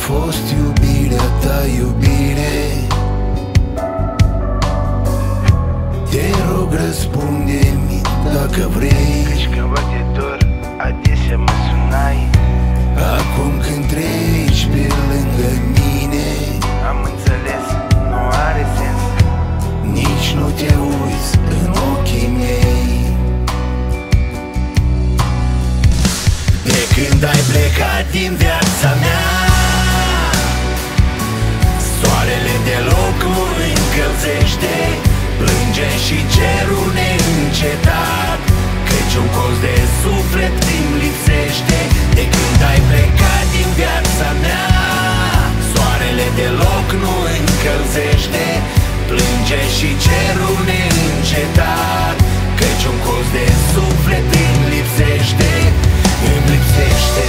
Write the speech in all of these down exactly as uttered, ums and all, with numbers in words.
fost iubirea ta, iubire? Te rog, răspunde-mi dacă vrei, căci când văd de dor, adesea mă sunai. acum când treci pe lângă mine, Am înțeles, nu are sens. nici nu te uiți în ochii mei. De când ai plecat din viața mea, soarele deloc nu încălzește, plânge și cerul neîncetat, căci un colț de suflet îmi lipsește. De când ai plecat din viața mea, soarele deloc nu încălzește, plânge și cerul neîncetat, căci un colț de suflet îmi lipsește, îmi lipsește.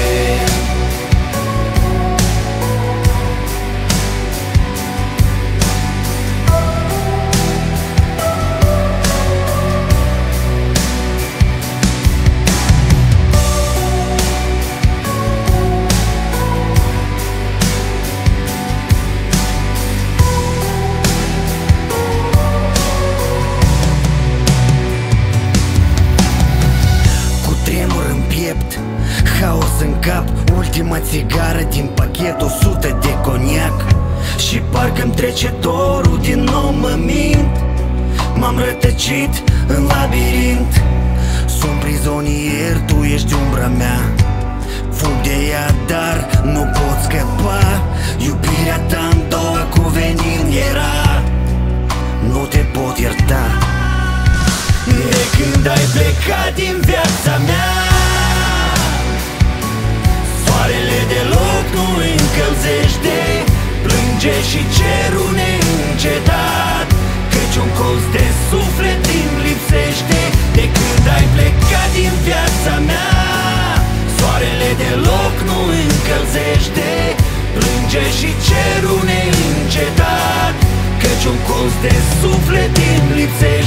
Haos în cap, ultima țigară din pachet, o sută de coniac, și parcă-mi trece dorul, din nou mă mint. M-am rătăcit în labirint, sunt prizonier, tu ești umbra mea. Fug de ea, dar nu pot scăpa, iubirea ta în două cuvenind era, nu te pot ierta. De când ai plecat din viața mea, soarele deloc nu încălzește, plânge și cerul neîncetat, căci un colț de suflet îmi lipsește. De când ai plecat din viața mea, soarele deloc nu încălzește, plânge și cerul neîncetat, căci un colț de suflet îmi lipsește.